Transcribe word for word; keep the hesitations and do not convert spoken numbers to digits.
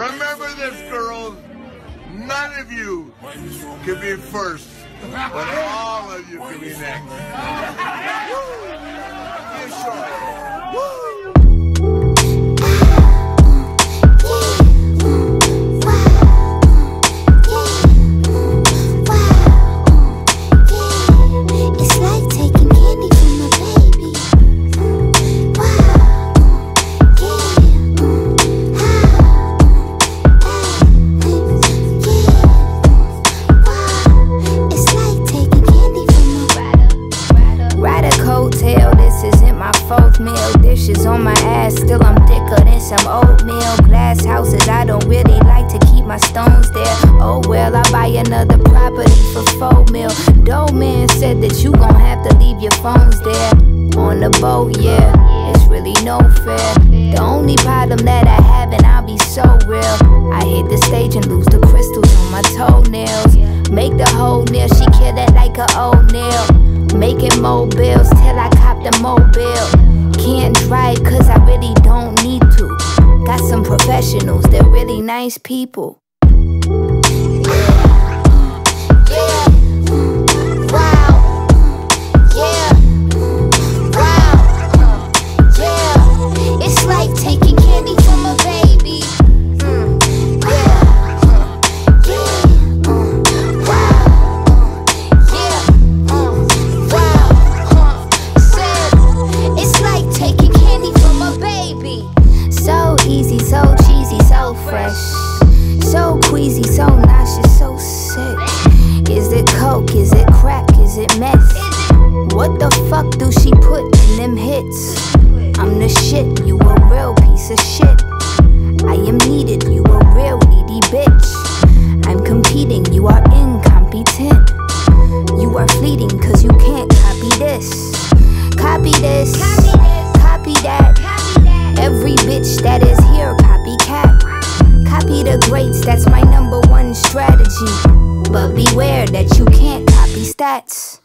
Remember this, girls. None of you can be first, but all of you can be next. Woo! Be sure. Woo! Meal dishes on my ass, still I'm thicker than some oatmeal. Glass houses, I don't really like to keep my stones there. Oh well, I buy another property for four mil. Doe man said that you gon' have to leave your phones there. On the boat, yeah, it's really no fair. The only problem that I have, and I'll be so real, I hit the stage and lose the crystals on my toenails. Make the whole nail, she kill it like a old nail. Making mobiles till I cop the mobile. Can't drive cause I really don't need to. Got some professionals, they're really nice people. So cheesy, so fresh, so queasy, so nauseous, so sick. Is it coke, is it crack, is it meth? What the fuck do she put in them hits? I'm the shit, you a real piece of shit. I am needed, you a real needy bitch. I'm competing, you are incompetent. You are fleeting cause you can't copy this. Copy this, copy that. Every bitch that is here, copycat. Copy the greats, that's my number one strategy. But beware that you can't copy stats.